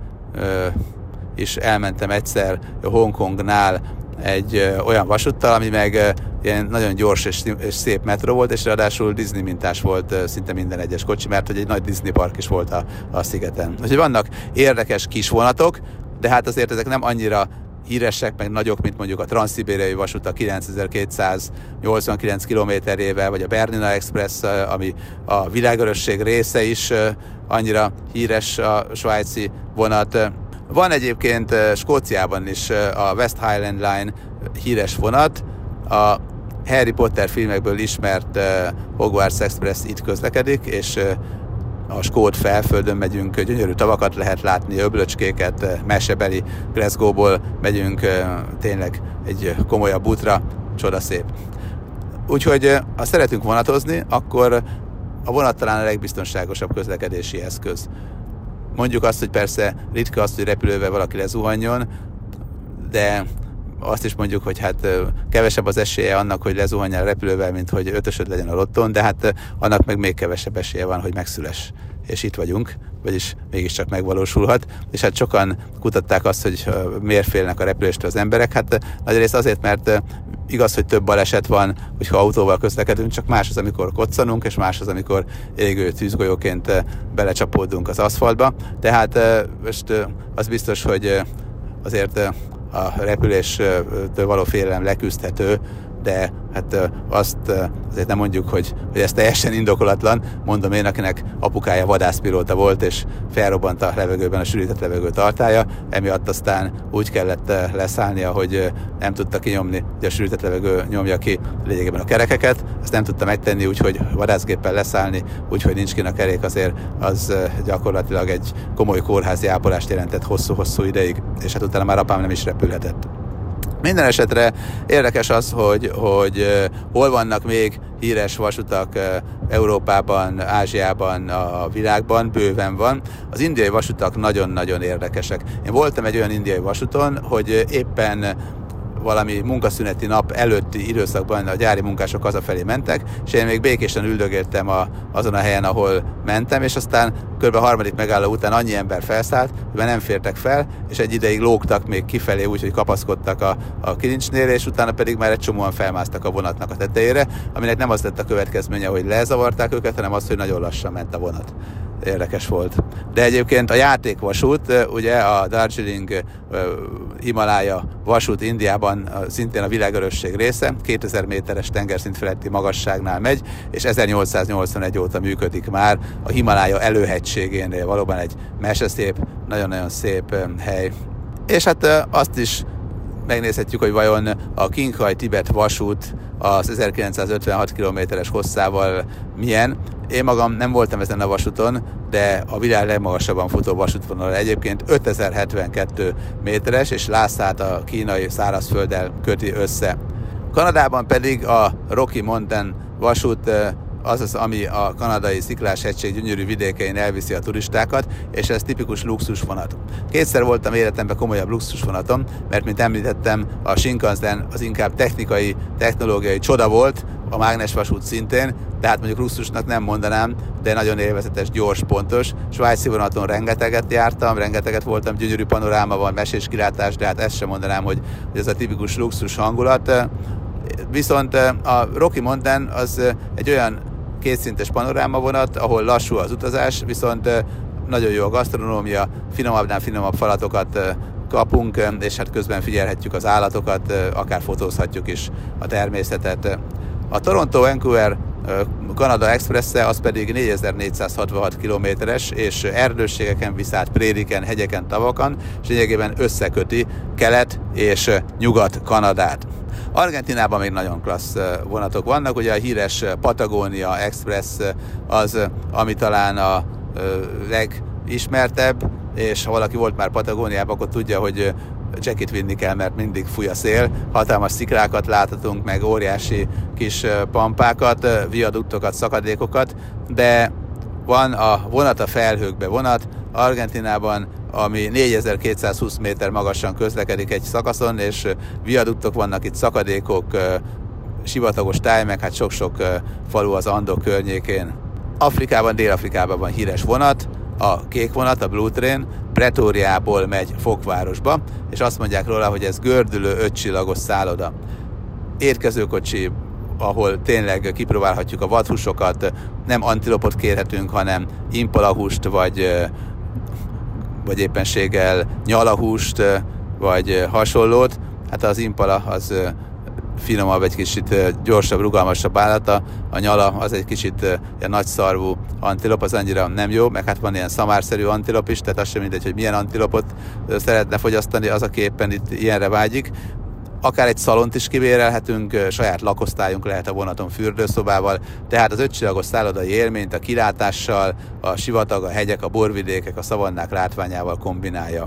Speaker 1: és elmentem egyszer Hongkongnál egy ö, olyan vasúttal, ami meg ö, ilyen nagyon gyors és, és szép metró volt, és ráadásul Disney mintás volt ö, szinte minden egyes kocsi, mert hogy egy nagy Disney park is volt a, a szigeten. Úgyhogy vannak érdekes kis vonatok, de hát azért ezek nem annyira híresek, meg nagyok, mint mondjuk a transzszibériai vasút a kilencezer-kétszáznyolcvankilenc kilométerével, vagy a Bernina Express, ami a világörösség része is annyira híres, a svájci vonat. Van egyébként Skóciában is a West Highland Line híres vonat, a Harry Potter filmekből ismert Hogwarts Express itt közlekedik, és a skót felföldön megyünk, gyönyörű tavakat lehet látni, öblöcskéket, mesebeli Glasgow-ból megyünk tényleg egy komolyabb útra, csodaszép. Úgyhogy ha szeretünk vonatozni, akkor a vonat talán a legbiztonságosabb közlekedési eszköz. Mondjuk azt, hogy persze ritka az, hogy repülővel valaki lezuhanjon, de azt is mondjuk, hogy hát kevesebb az esélye annak, hogy lezuhanjál repülővel, mint hogy ötösöd legyen a lotton, de hát annak meg még kevesebb esélye van, hogy megszüless. És itt vagyunk, vagyis mégiscsak megvalósulhat. És hát sokan kutatták azt, hogy miért félnek a repüléstől az emberek. Hát nagyrészt azért, mert igaz, hogy több baleset van, hogyha autóval közlekedünk, csak más az, amikor koccanunk, és más az, amikor égő tűzgolyóként belecsapódunk az aszfaltba. Tehát most az biztos, hogy azért a repüléstől való félelem leküzdhető, de hát azt azért nem mondjuk, hogy, hogy ez teljesen indokolatlan. Mondom én, akinek apukája vadászpilóta volt, és felrobbant a levegőben a sűrített levegő tartálya, emiatt aztán úgy kellett leszállnia, hogy nem tudta kinyomni, hogy a sűrített levegő nyomja ki lényegében a kerekeket. Ezt nem tudta megtenni, úgyhogy vadászgéppel leszállni, úgyhogy nincs kin a kerék, azért az gyakorlatilag egy komoly kórházi ápolást jelentett hosszú-hosszú ideig, és hát utána már apám nem is repülhetett. Minden esetre érdekes az, hogy, hogy uh, hol vannak még híres vasutak uh, Európában, Ázsiában, a világban, bőven van. Az indiai vasutak nagyon-nagyon érdekesek. Én voltam egy olyan indiai vasúton, hogy éppen valami munkaszüneti nap előtti időszakban a gyári munkások hazafelé mentek, és én még békésen üldögéltem a, azon a helyen, ahol mentem, és aztán kb. A harmadik megálló után annyi ember felszállt, hogy nem fértek fel, és egy ideig lógtak még kifelé, úgyhogy kapaszkodtak a, a kilincsnél, és utána pedig már egy csomóan felmásztak a vonatnak a tetejére, aminek nem az lett a következménye, hogy lezavarták őket, hanem az, hogy nagyon lassan ment a vonat. Érdekes volt. De egyébként a játékvasút, ugye a Darjeeling Himalája vasút Indiában szintén a világörösség része, kétezer méteres tengerszint feletti magasságnál megy, és ezernyolcszáznyolcvanegy óta működik már a Himalája előhegységénél. Valóban egy meseszép, nagyon-nagyon szép hely. És hát azt is megnézhetjük, hogy vajon a Qinghai-Tibet vasút az ezerkilencszázötvenhat kilométeres hosszával milyen. Én magam nem voltam ezen a vasúton, de a világ legmagasabban futó vasútvonal egyébként ötezer-hetvenkettő méteres, és Lhását a kínai szárazfölddel köti össze. Kanadában pedig a Rocky Mountain vasút az az, ami a kanadai sziklás hegység gyönyörű vidékein elviszi a turistákat, és ez tipikus luxusvonat. Kétszer voltam életemben komolyabb luxusvonaton, mert mint említettem, a Shinkansen az inkább technikai, technológiai csoda volt, a mágnesvasút szintén, tehát mondjuk luxusnak nem mondanám, de nagyon élvezetes, gyors, pontos. Svájci vonaton rengeteget jártam, rengeteget voltam, gyönyörű panoráma van, mesés kilátás, de hát ezt sem mondanám, hogy, hogy ez a tipikus luxus hangulat. Viszont a Rocky Mountain az egy olyan kétszintes panorámavonat, ahol lassú az utazás, viszont nagyon jó a gasztronómia, finomabbnál finomabb falatokat kapunk, és hát közben figyelhetjük az állatokat, akár fotózhatjuk is a természetet. A Toronto-Vancouver Canada Express-e az pedig négyezer-négyszázhatvanhat kilométeres, és erdősségeken viszát, prériken, hegyeken, tavakon, és lényegében összeköti Kelet és Nyugat-Kanadát. Argentinában még nagyon klassz vonatok vannak, ugye a híres Patagonia Express az, ami talán a legismertebb, és ha valaki volt már Patagóniában, akkor tudja, hogy jacket vinni kell, mert mindig fúj a szél. Hatalmas sziklákat láthatunk, meg óriási kis pampákat, viaduktokat, szakadékokat, de van a vonat a felhőkbe vonat, Argentinában, ami négyezer-kétszázhúsz méter magasan közlekedik egy szakaszon, és viaduktok vannak itt, szakadékok, sivatagos táj, meg hát sok-sok falu az Andok környékén. Afrikában, Dél-Afrikában van híres vonat, a kék vonat, a Blue Train, Pretóriából megy Fokvárosba, és azt mondják róla, hogy ez gördülő ötcsillagos szálloda. Érkezőkocsi, ahol tényleg kipróbálhatjuk a vadhúsokat, nem antilopot kérhetünk, hanem impalahúst, vagy, vagy éppenséggel nyalahúst, vagy hasonlót. Hát az impala az finomabb, egy kicsit gyorsabb, rugalmasabb állata, a nyala az egy kicsit ilyen nagyszarvú antilop, az annyira nem jó, meg hát van ilyen szamárszerű antilop is, tehát az sem mindegy, hogy milyen antilopot szeretne fogyasztani az, aki éppen itt ilyenre vágyik. akár egy szalont is kibérelhetünk, saját lakosztályunk lehet a vonaton fürdőszobával, tehát az ötcsillagos szállodai élményt a kilátással, a sivatag, a hegyek, a borvidékek, a szavannák látványával kombinálja.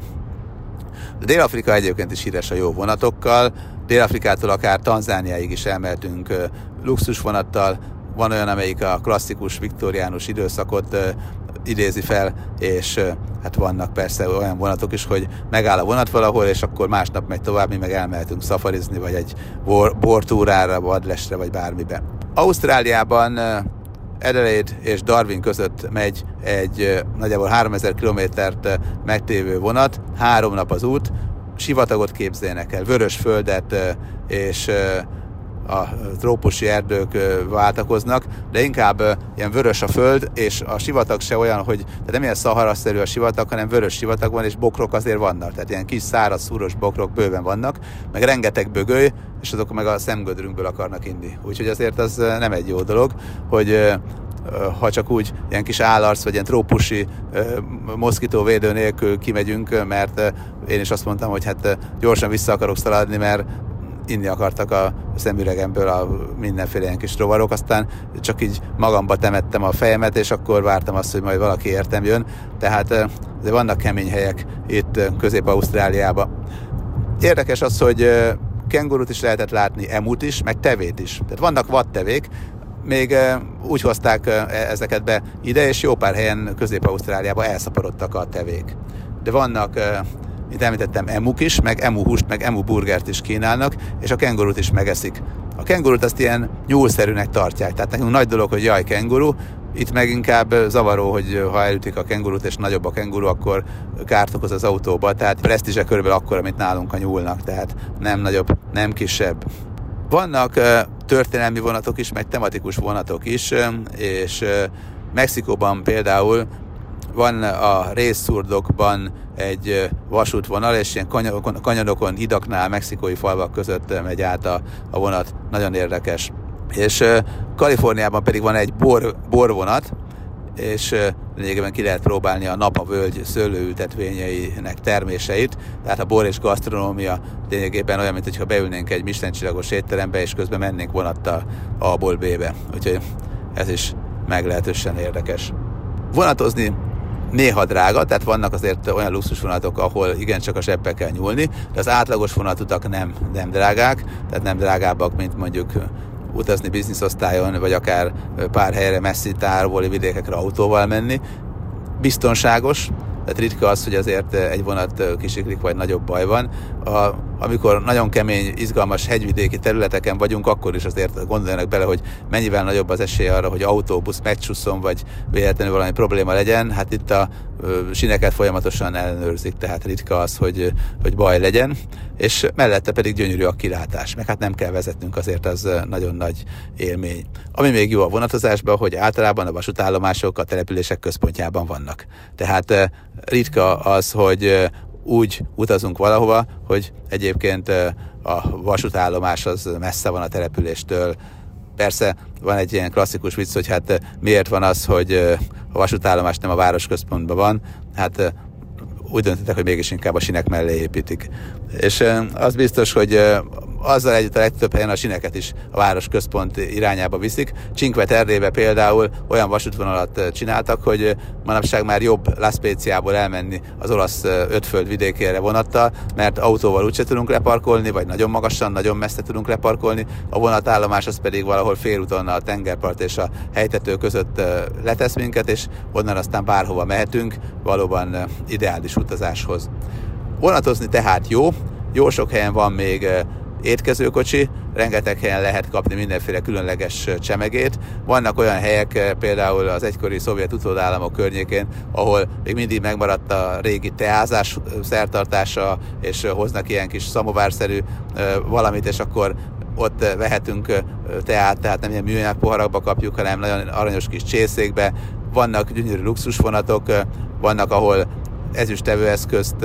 Speaker 1: De Dél-Afrika egyébként is híres a jó vonatokkal, Dél-Afrikától akár Tanzániáig is elmehetünk luxusvonattal, van olyan, amelyik a klasszikus viktóriánus időszakot idézi fel, és hát vannak persze olyan vonatok is, hogy megáll a vonat valahol, és akkor másnap megy tovább, mi meg elmehetünk szafarizni, vagy egy bor, bortúrára, vadlesre, vagy bármibe. Ausztráliában Adelaide és Darwin között megy egy nagyjából háromezer kilométert megtévő vonat, három nap az út, sivatagot képzeljenek el, vörös földet és a trópusi erdők váltakoznak, de inkább ilyen vörös a föld, és a sivatag se olyan, hogy tehát nem ilyen szaharaszerű a sivatag, hanem vörös sivatag van, és bokrok azért vannak, tehát ilyen kis száraz, szúros bokrok bőven vannak, meg rengeteg bögöly, és azok meg a szemgödrünkből akarnak inni. Úgyhogy azért az nem egy jó dolog, hogy ha csak úgy ilyen kis állarc, vagy ilyen trópusi moszkitóvédő nélkül kimegyünk, mert én is azt mondtam, hogy hát gyorsan vissza akarok szaladni, mert inni akartak a szemüregemből a mindenféle ilyen kis rovarok, aztán csak így magamba temettem a fejemet, és akkor vártam azt, hogy majd valaki értem jön. Tehát azért vannak kemény helyek itt Közép-Ausztráliában. Érdekes az, hogy kengurut is lehetett látni, emut is, meg tevét is. Tehát vannak vadtevék, még úgy hozták ezeket be ide, és jó pár helyen Közép-Ausztráliában elszaporodtak a tevék. De vannak, mint említettem, emuk is, meg emu húst, meg emu burgert is kínálnak, és a kengurut is megeszik. A kengurut azt ilyen nyúlszerűnek tartják, tehát nekünk nagy dolog, hogy jaj, kenguru, itt meg inkább zavaró, hogy ha elütik a kengurut, és nagyobb a kenguru, akkor kárt okoz az autóba, tehát presztízse körülbelül akkora, mint nálunk a nyúlnak, tehát nem nagyobb, nem kisebb. Vannak történelmi vonatok is, meg tematikus vonatok is, és Mexikóban például van a részszurdokban egy vasútvonal, és ilyen kanyarokon, kanyarokon, hidaknál, mexikói falvak között megy át a, a vonat. Nagyon érdekes. És uh, Kaliforniában pedig van egy bor, borvonat, és uh, lényegében ki lehet próbálni a napavölgy szőlőültetvényeinek terméseit, tehát a bor és gasztronómia lényegében olyan, mint hogyha beülnénk egy Michelin-csillagos étterembe, és közben mennénk vonattal A-ból B-be. Úgyhogy ez is meglehetősen érdekes. Vonatozni néha drága, tehát vannak azért olyan luxusvonatok, ahol igencsak a zsebbe kell nyúlni, de az átlagos vonatutak nem, nem drágák, tehát nem drágábbak, mint mondjuk utazni bizniszosztályon, vagy akár pár helyre messzi távoli vidékekre autóval menni. Biztonságos, tehát ritka az, hogy azért egy vonat kisiklik, vagy nagyobb baj van. A, amikor nagyon kemény, izgalmas hegyvidéki területeken vagyunk, akkor is azért gondoljanak bele, hogy mennyivel nagyobb az esély arra, hogy autóbusz megcsusszon, vagy véletlenül valami probléma legyen. Hát itt a sineket folyamatosan ellenőrzik, tehát ritka az, hogy, hogy baj legyen, és mellette pedig gyönyörű a kilátás, meg hát nem kell vezetnünk, azért az nagyon nagy élmény. Ami még jó a vonatozásban, hogy általában a vasútállomások a települések központjában vannak. Tehát ritka az, hogy úgy utazunk valahova, hogy egyébként a vasútállomás az messze van a településtől. Persze van egy ilyen klasszikus vicc, hogy hát miért van az, hogy a vasútállomás nem a városközpontban van, hát úgy döntöttek, hogy mégis inkább a sinek mellé építik. És az biztos, hogy azzal együtt a legtöbb helyen a sineket is a városközpont irányába viszik. Cinque Terrébe például olyan vasútvonalat csináltak, hogy manapság már jobb La Speziából elmenni az olasz ötföld vidékére vonattal, mert autóval úgyse tudunk leparkolni, vagy nagyon magasan, nagyon messze tudunk leparkolni. A vonatállomás az pedig valahol félúton a tengerpart és a helytető között letesz minket, és onnan aztán bárhova mehetünk, valóban ideális utazáshoz. Vonatozni tehát jó, jó sok helyen van még étkezőkocsi, rengeteg helyen lehet kapni mindenféle különleges csemegét. Vannak olyan helyek, például az egykori szovjet utódállamok környékén, ahol még mindig megmaradt a régi teázás szertartása, és hoznak ilyen kis szamovárszerű valamit, és akkor ott vehetünk teát, tehát nem ilyen műanyag poharakba kapjuk, hanem nagyon aranyos kis csészékbe. Vannak gyönyörű luxusvonatok, vannak, ahol ezüstevőeszközt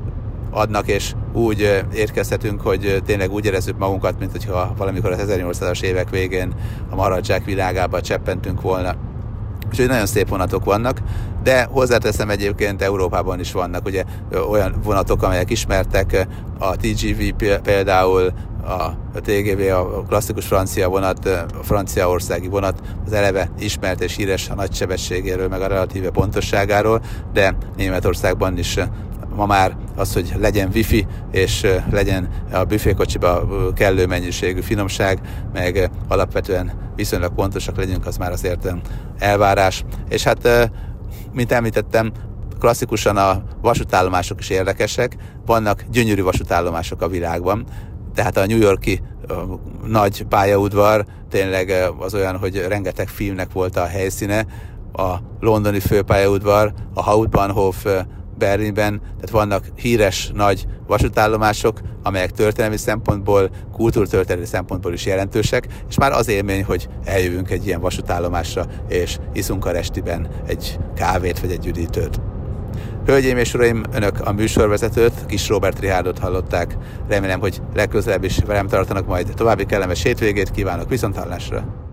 Speaker 1: adnak, és úgy érkezhetünk, hogy tényleg úgy érezzük magunkat, mint hogyha valamikor az ezernyolcszázas évek végén a maradzsák világába cseppentünk volna. Úgyhogy nagyon szép vonatok vannak, de hozzáteszem, egyébként Európában is vannak ugye olyan vonatok, amelyek ismertek, a té gé vé például, a té gé vé, a klasszikus francia vonat, a franciaországi vonat az eleve ismert és híres a nagy sebességéről, meg a relatíve pontosságáról, de Németországban is ma már az, hogy legyen wifi, és legyen a büfékocsiba kellő mennyiségű finomság, meg alapvetően viszonylag pontosak legyünk, az már azért elvárás. És hát, mint említettem, klasszikusan a vasútállomások is érdekesek, vannak gyönyörű vasútállomások a világban, tehát a New York-i a nagy pályaudvar tényleg az olyan, hogy rengeteg filmnek volt a helyszíne, a londoni főpályaudvar, a Hauptbahnhof Berlinben, tehát vannak híres nagy vasútállomások, amelyek történelmi szempontból, kultúrtörténelmi szempontból is jelentősek, és már az élmény, hogy eljövünk egy ilyen vasútállomásra, és iszunk a restiben egy kávét vagy egy üdítőt. Hölgyeim és uraim, önök a műsorvezetőt, Kis Róbert Richárdot hallották. Remélem, hogy legközelebb is velem tartanak majd. További kellemes hétvégét kívánok, viszonthallásra!